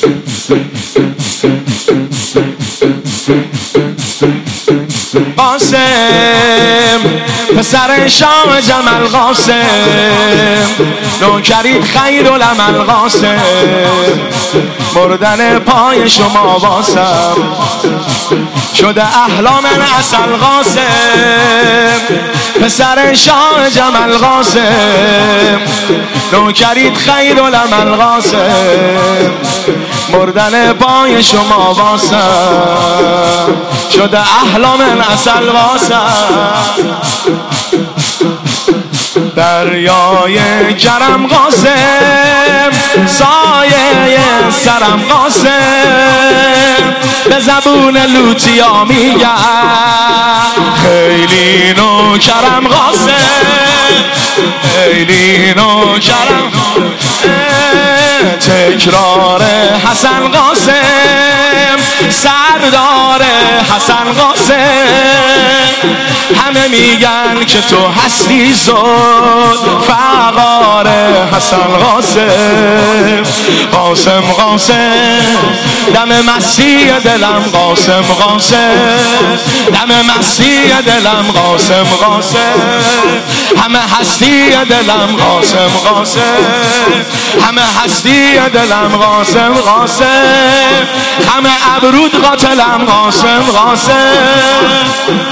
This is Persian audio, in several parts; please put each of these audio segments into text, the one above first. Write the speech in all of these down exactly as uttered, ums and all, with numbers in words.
قاسم پسر شاه جمل قاسم، نوکرید خیر العمل قاسم، مردن پای شما واسم شده احلام عسل قاسم، پسر شاه جمل قاسم، نوکرید خیر العمل قاسم، مردن پای شما واسم شده احلام عسل واسم. دریای کرم قاسم، سایه سرم قاسم، به زبون لوتیا میگم خیلی نوکرم قاسم، خیلی نوکرم. تکرار حسن قاسم، سردار حسن قاسم، همه میگن که تو هستی زود فقار حسن قاسم. قاسم قاسم دم مستی دلم قاسم قاسم، دم مستی دلم قاسم قاسم، همه هستی دلم قاسم قاسم، همه هستی دلم قاسم قاسم، همه ابرود قاتلم قاسم قاسم.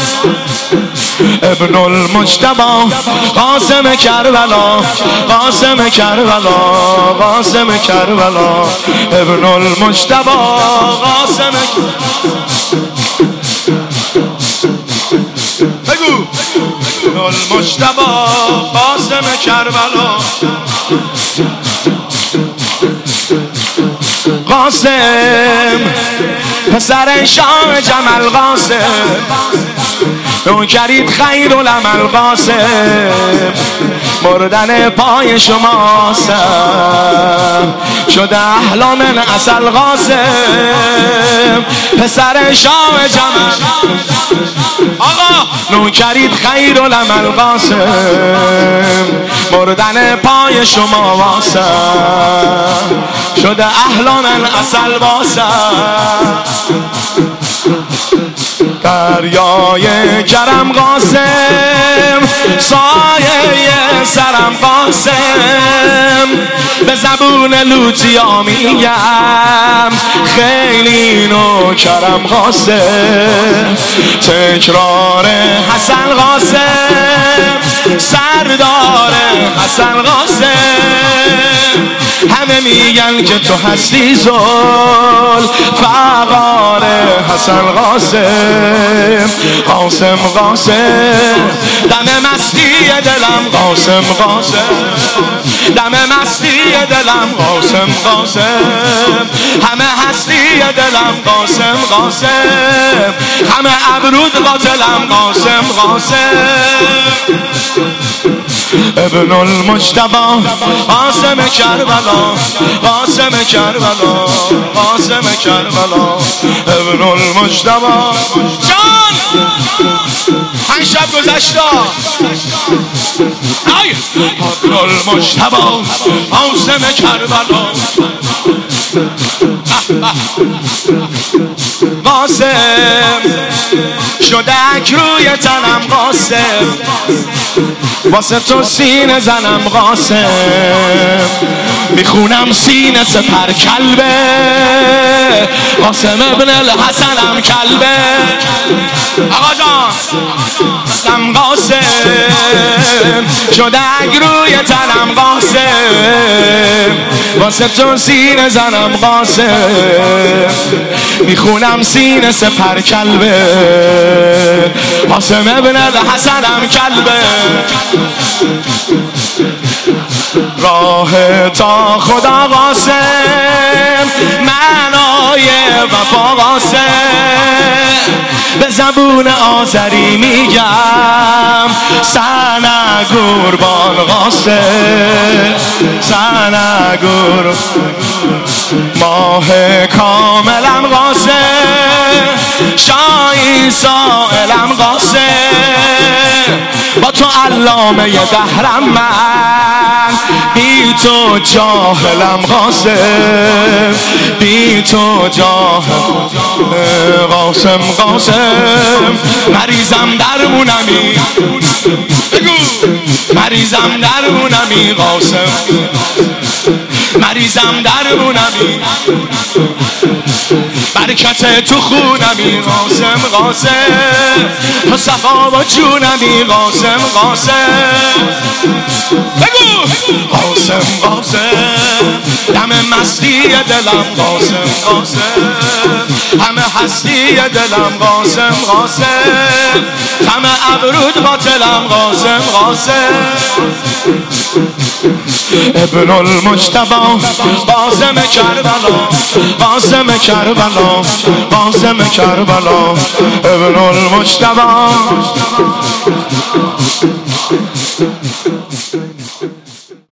ابن المجتبی قاسم کربلا، قاسم کربلا، قاسم کربلا، ابن المجتبی قاسم. بگو ابن المجتبی قاسم کربلا. قاسم پسر شاه جمل قاسم، نوکرید خیر العمل قاسم، مردن پای شما سم شده احلام عسل قاسم، پسر شاه جمل آقا، نوکرید خیر العمل قاسم، مردن پای شما واسم شده احلام عسل واسم. دریای کرم قاسم، سایه سرم قاسم، به زبون لوتیا میگم خیلی نوکرم قاسم. تکرار حسن قاسم، سردار حسن قاسم، همه میگن که تو هستی زل فقار حسن قاسم. قاسم قاسم دم مستی دلم قاسم قاسم، دم مستی دلم قاسم قاسم، همه هستی دلم قاسم قاسم، همه ابرود قاتلم قاسم قاسم. ابن المجتبی قاسم کربلا، قاسم کربلا، قاسم کربلا، ابن المجتبی. جان پنج شب گذشته ای ابن المجتبی قاسم کربلا. قاسم شدک روی تنم قاسم، واسه تو سینه زنم قاسم، میخونم سینه سپر کلبه، قاسم ابن الحسنم کلبه. آقا جان قاسم شدک روی تنم قاسم، واسه تو سینه زنم قاسم، میخونم سینه سپر کلبه، قاسم ابن الحسنم کلبه. راه تا خدا قاسم، معنای وفا قاسم، به زبون آذری میگم سنه قربان قاسم، سنه قربان. ماه کاملم قاسم، شایی سائلم قاسم، با تو علامه دهرم من، بی تو جاهلم قاسم، بی بی تو جاه قاسم قاسم مریضم درمونمی بگو مریضم درمونمی قاسم مریضم درمونمی برکت تو خونمی قاسم قاسم تو صفا با جونمی قاسم قاسم بگو قاسم قاسم دم مستی دلم قاسم قاسم همه هستی دلم قاسم قاسم همه ابرود قاتلم قاسم قاسم ابن المجتبی قاسم کربلا قاسم کربلا قاسم کربلا ابن المجتبی